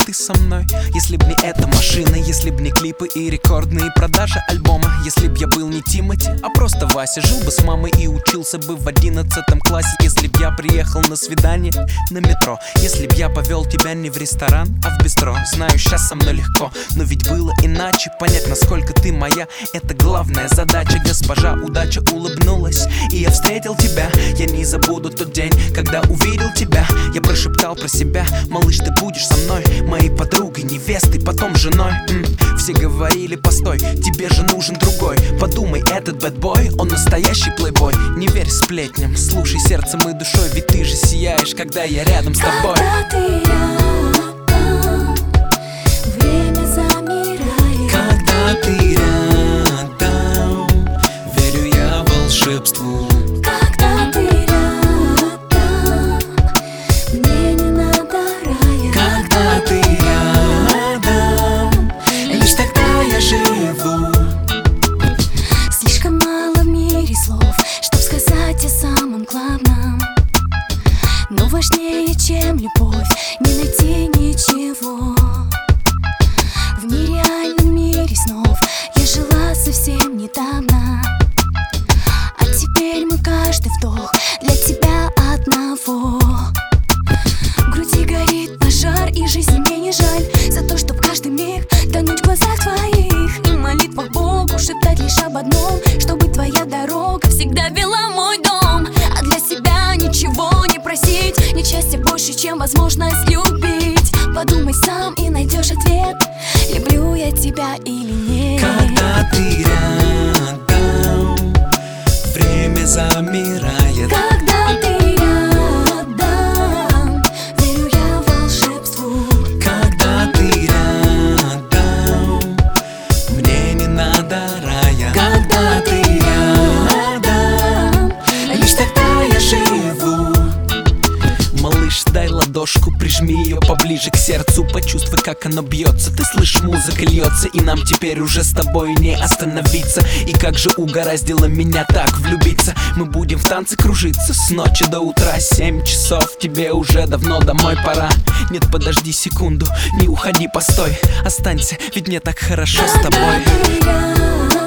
ты со мной. Если б не эта машина, если б не клипы и рекордные продажи альбома, если б я был не Тимати, а просто Вася, жил бы с мамой и учился бы в 11 классе. Если б я приехал на свидание на метро, если б я повел тебя не в ресторан, а в бистро. Знаю, сейчас со мной легко, но ведь было иначе. Понять, насколько ты моя, это главная задача. Госпожа удача улыбнулась, и я встретил тебя. Я не забуду тот день, когда увидел тебя. Я прошептал про себя: малыш, ты будешь со мной, моей подругой, невестой, потом женой. Все говорили: постой, тебе же нужен другой. Подумай, этот бэтбой, он настоящий плейбой. Не верь сплетням, слушай сердцем и душой, ведь ты же сияешь, когда я рядом с тобой. Когда ты рядом, время замирает. Когда ты рядом, верю я волшебству. Когда ты рядом, мне не надо рая. Когда ты рядом, лишь тогда я живу. Слишком мало в мире слов, чтоб сказать о самом главном. Но важнее, чем любовь, не найти ничего. В нереальном мире снов я жила совсем недавно, а теперь мой каждый вдох для тебя одного. В груди горит пожар, и жизни мне не жаль за то, чтоб каждый миг тонуть в глазах твоих и в молитвах Богу шептать лишь об одном: чтобы твоя дорога всегда вела мой дом. А для себя ничего не просить, нет счастья больше, чем возможность любить. Подумай сам и найдешь ответ: люблю я тебя или нет. Когда ты рядом, время замирает. Когда ты рядом, верю я волшебству. Когда ты рядом, мне не надо рая. Когда ты рядом, лишь тогда я живу. Малыш, дай ладошку, прижми ее поближе к сердцу. Почувствуй, как оно бьется. Ты слышишь, музыка льется, и нам теперь уже с тобой не остановиться. И как же угораздило меня так влюбиться. Мы будем в танце кружиться с ночи до утра. 7 часов, тебе уже давно домой пора. Нет, подожди секунду, не уходи, постой. Останься, ведь мне так хорошо с тобой. Когда ты рядом,